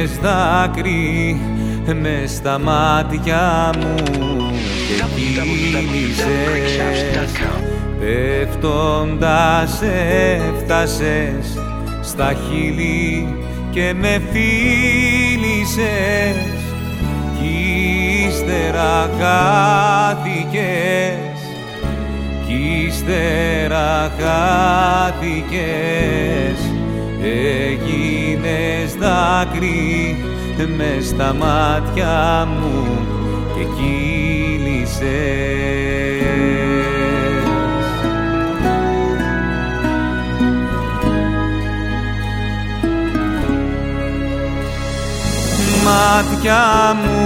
έγινες δάκρυ μες στα μάτια μου και κύλησες, πέφτοντας έφτασες στα χείλη και με φίλησες κι ύστερα χάθηκες, κι ύστερα χάθηκες, έγινες δάκρυ μες στα μάτια μου και κύλησες. Μάτια μου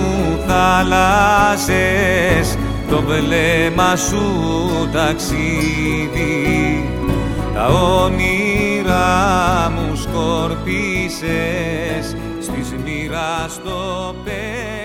θάλασσες, το βλέμμα σου ταξίδι, τα όνειρά μου σκορπίσες, στη μοίρα στο πέρα.